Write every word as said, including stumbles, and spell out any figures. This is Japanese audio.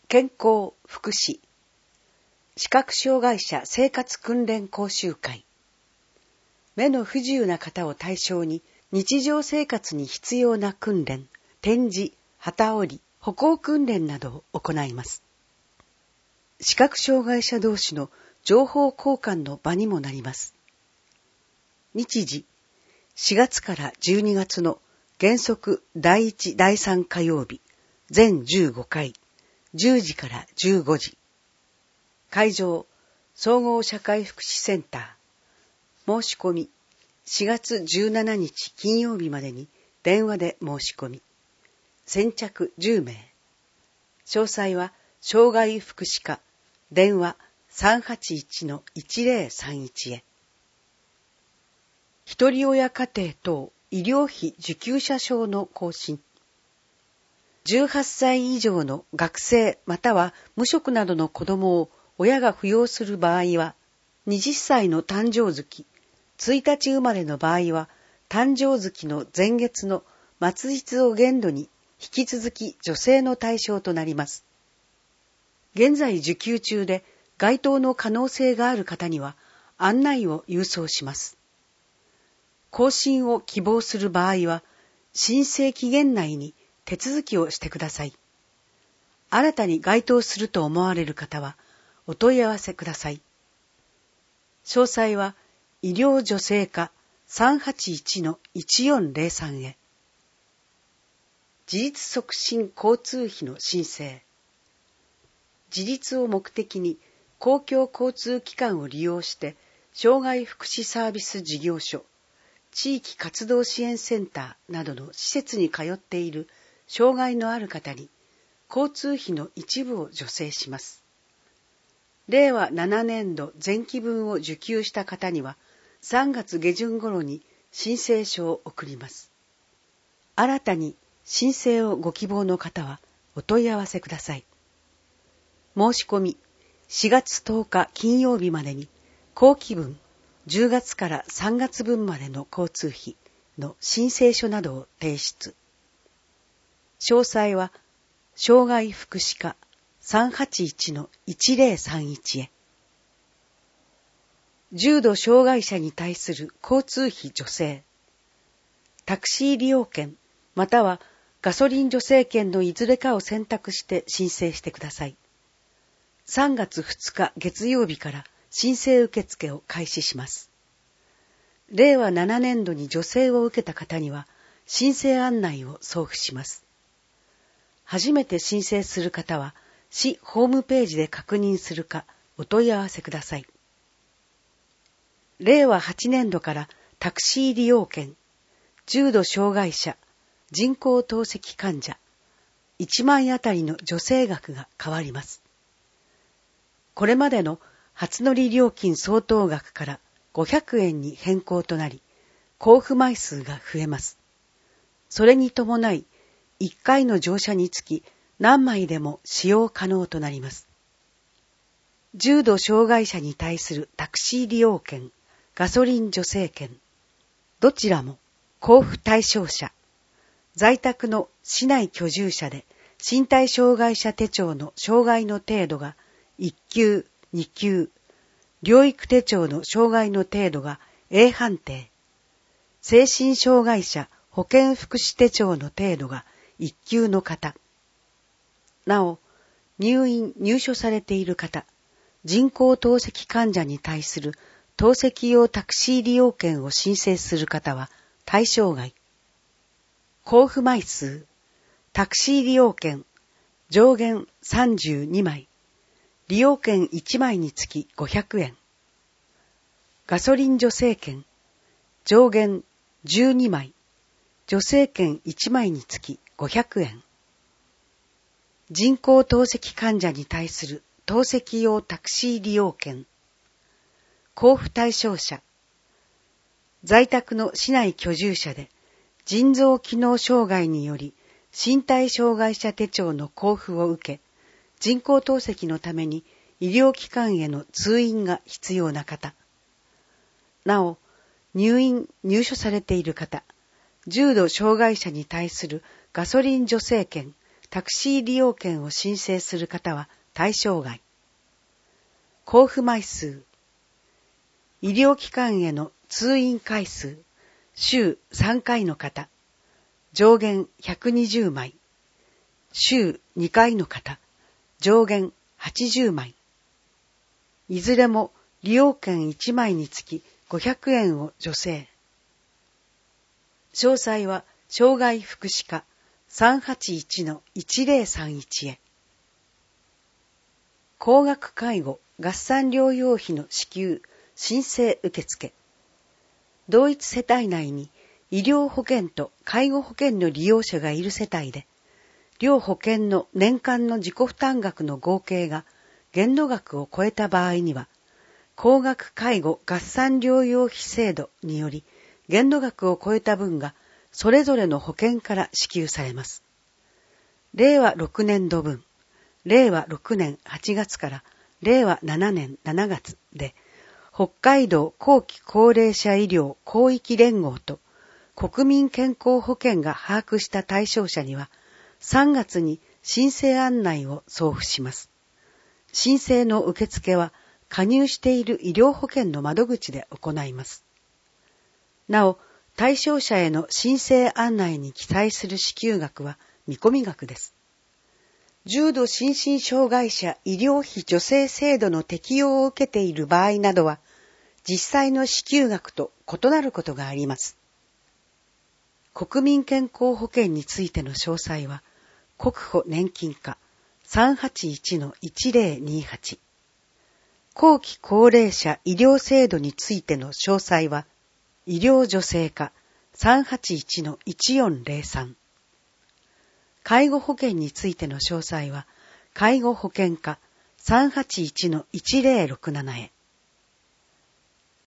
健康福祉視覚障害者生活訓練講習会。目の不自由な方を対象に日常生活に必要な訓練、点字、旗折り、歩行訓練などを行います。視覚障害者同士の情報交換の場にもなります。日時、しがつからじゅうにがつの原則だいいち、だいさん火曜日、全じゅうごかい、じゅうじからじゅうごじ。会場、総合社会福祉センター。申し込み、しがつじゅうしちにち金曜日までに電話で申し込み。先着じゅうめい。詳細は、障害福祉課、電話 さんはちいちのいちぜろさんいち へ。ひとり親家庭等医療費受給者証の更新。じゅうはっさい以上の学生または無職などの子供を親が扶養する場合は、はたちの誕生月、ついたち生まれの場合は、誕生月の前月の末日を限度に引き続き助成の対象となります。現在受給中で該当の可能性がある方には案内を郵送します。更新を希望する場合は、申請期限内に手続きをしてください。新たに該当すると思われる方は、お問い合わせください。詳細は、医療助成課 さんはちいちのいちよんぜろさん へ。自立促進交通費の申請。自立を目的に公共交通機関を利用して、障害福祉サービス事業所、地域活動支援センターなどの施設に通っている障害のある方に、交通費の一部を助成します。れいわななねんど前期分を受給した方には、さんがつげじゅん頃に申請書を送ります。新たに申請をご希望の方はお問い合わせください。申し込み、しがつとおか金曜日までに、後期分、じゅうがつからさんがつぶんまでの交通費の申請書などを提出。詳細は、障害福祉課 さんはちいちのいちぜろさんいち へ。重度障害者に対する交通費助成。タクシー利用券またはガソリン助成券のいずれかを選択して申請してください。さんがつふつか月曜日から申請受付を開始します。れいわななねんどに助成を受けた方には申請案内を送付します。初めて申請する方は市ホームページで確認するかお問い合わせください。れいわはちねんどからタクシー利用券、重度障害者、人工透析患者、いちまいあたりの助成額が変わります。これまでの初乗り料金相当額からごひゃくえんに変更となり、交付枚数が増えます。それに伴い、いっかいの乗車につき何枚でも使用可能となります。重度障害者に対するタクシー利用券、ガソリン助成券、どちらも交付対象者、在宅の市内居住者で身体障害者手帳の障害の程度がいっきゅう、にきゅう、療育手帳の障害の程度が エー 判定、精神障害者保健福祉手帳の程度がいっきゅうの方、なお、入院・入所されている方、人工透析患者に対する透析用タクシー利用券を申請する方は対象外。交付枚数、タクシー利用券、上限さんじゅうにまい、利用券いちまいにつきごひゃくえん。ガソリン助成券、上限じゅうにまい、助成券いちまいにつきごひゃくえん。人工透析患者に対する透析用タクシー利用券。交付対象者。在宅の市内居住者で腎臓機能障害により身体障害者手帳の交付を受け、人工透析のために医療機関への通院が必要な方。なお、入院・入所されている方、重度障害者に対するガソリン助成券、 タクシー利用券を申請する方は対象外。交付枚数。医療機関への通院回数、週さんかいの方、上限ひゃくにじゅうまい。週にかいの方、上限はちじゅうまい。いずれも利用券いちまいにつきごひゃくえんを助成。詳細は障害福祉課 さんはちいちのいちぜろさんいち へ。高額介護合算療養費の支給申請受付。同一世帯内に医療保険と介護保険の利用者がいる世帯で、両保険の年間の自己負担額の合計が限度額を超えた場合には、高額介護合算療養費制度により限度額を超えた分がそれぞれの保険から支給されます。れいわろくねんど分、れいわろくねんはちがつかられいわななねんしちがつで、北海道後期高齢者医療広域連合と国民健康保険が把握した対象者には、さんがつに申請案内を送付します。申請の受付は加入している医療保険の窓口で行います。なお、対象者への申請案内に記載する支給額は見込み額です。重度心身障害者医療費助成制度の適用を受けている場合などは、実際の支給額と異なることがあります。国民健康保険についての詳細は、国保年金課 さんはちいちのいちぜろにはち。後期高齢者医療制度についての詳細は、医療助成課 さんはちいちのいちよんぜろさん。介護保険についての詳細は、介護保険課 さんはちいちのいちぜろろくなな へ。